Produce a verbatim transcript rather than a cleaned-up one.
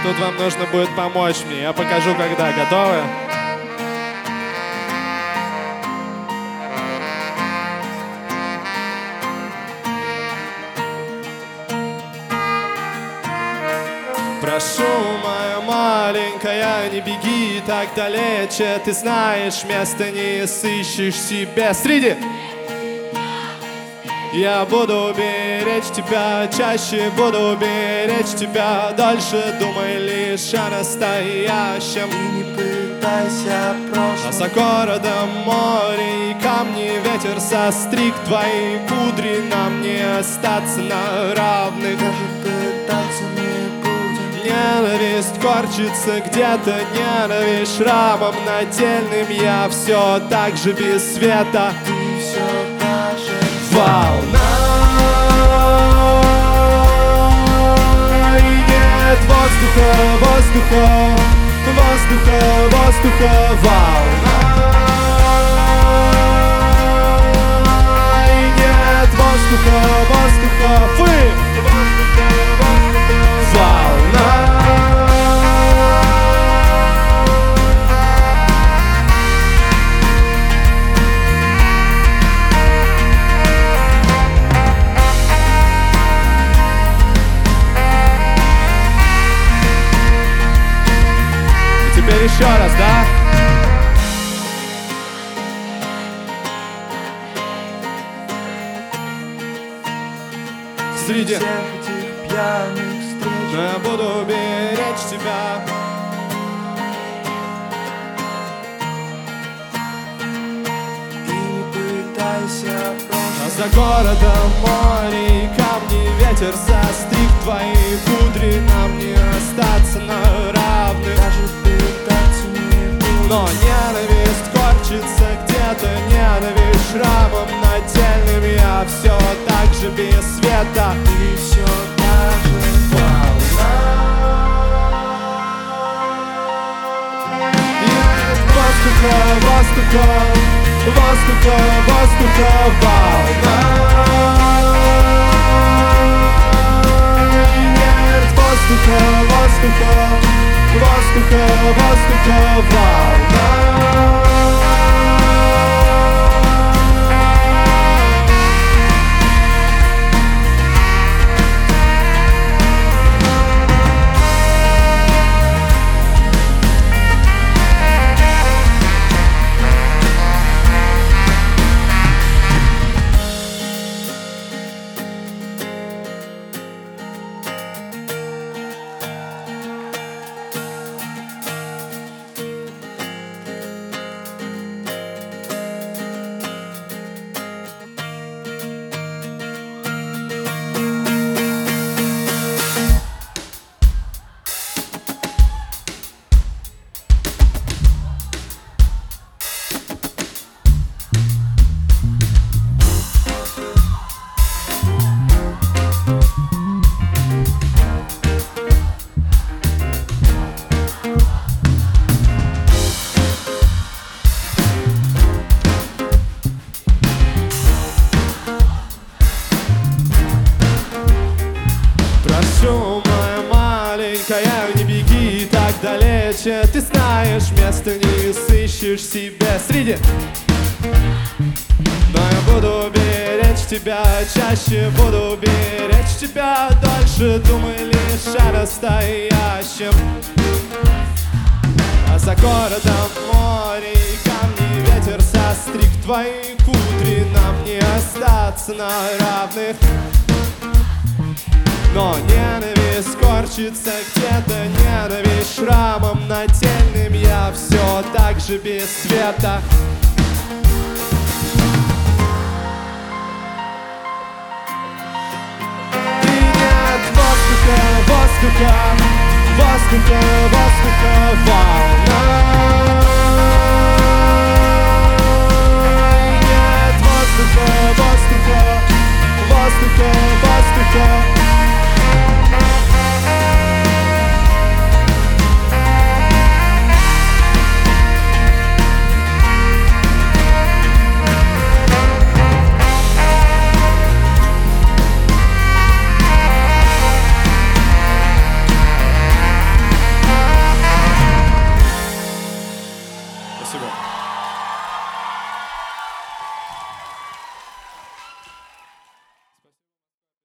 Тут вам нужно будет помочь мне. Я покажу, когда. Готовы? Прошу, моя маленькая, не беги так далече. Ты знаешь, места не сыщешь себе среди. Я буду беречь тебя, чаще буду беречь тебя. Дольше думай лишь о настоящем. И не пытайся прошлым. А за городом море и камни, ветер состриг твои кудри. Нам не остаться на равных. Даже пытаться не будем. Ненависть корчится где-то, ненависть шрамом нательным. Я все так же без света. Ты все так же Волна, и нет воздуха, воздуха, воздуха, воздуха, волна, и нет воздуха, воздуха, вы, воздуха, воздуха, волна. Теперь еще раз, да? Среди всех этих пьяных встреч. Но я буду беречь тебя. И не пытайся А прошлым. за городом море и камни, ветер застриг твои кудри. Нам не остаться на равных. Даже пытаться не будем. Но ненависть корчится где-то, ненависть шрамом нательным. Я все так же без света. Ты все так же Волна. Нет воздуха, воздуха, воздуха, воздуха, волна. Нет воздуха, воздуха, воздуха, воздуха, волна. Прошу, моя маленькая, не беги так далече. Ты знаешь, места не сыщешь себе среди. Но я буду беречь тебя, чаще буду беречь тебя. Дольше думай лишь о настоящем. А за городом море и камни, ветер состриг твои кудри. Нам не остаться на равных. Но ненависть корчится где-то, ненависть шрамом нательным. Я все так же без света. И нет воздуха, воздуха, воздуха, воздуха, волна. И нет воздуха, воздуха, воздуха,